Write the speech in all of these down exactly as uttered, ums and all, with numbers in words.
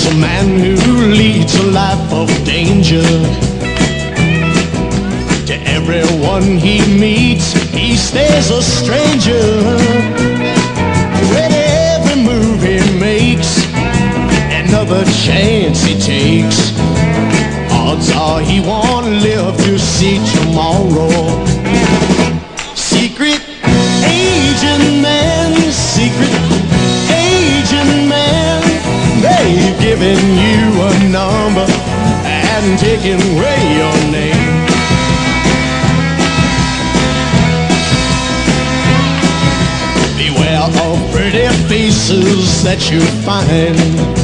a man who leads a life of danger. To everyone he meets, he stays a stranger. With every move he makes, another chance he takes, odds are he won't live to see tomorrow. Secret agent man, secret agent man, they've given you a number and taken away your name. Beware of pretty faces that you find.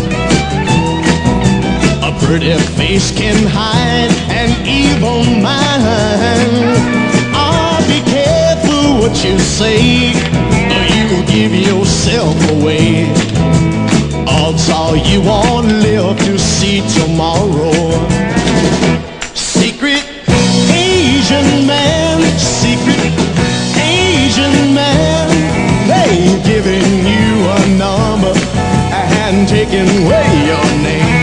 A pretty face can hide an evil mind. Ah, be careful what you say, or you give yourself away. Odds are you won't live to see tomorrow. Secret Asian man, secret Asian man, they've given you a number and taken away your name.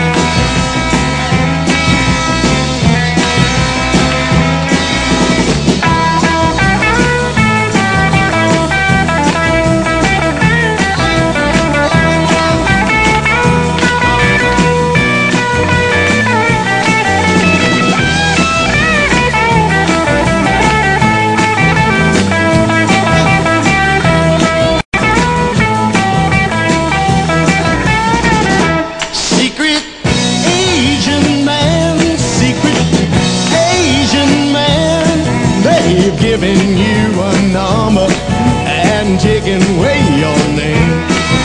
Giving you a number and taking away your name.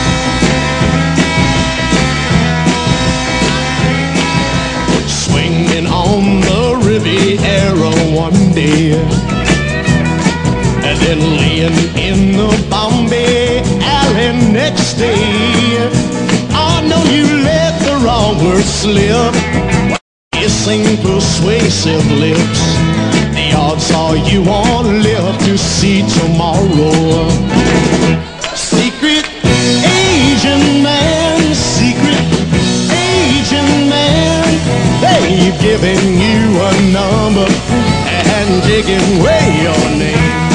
Swinging on the Riviera one day, and then laying in the Bombay alley next day. I know you let the wrong word slip, kissing persuasive lips. Odds are you won't live to see tomorrow. Secret Asian man, secret Asian man, they've given you a number and taken away your name.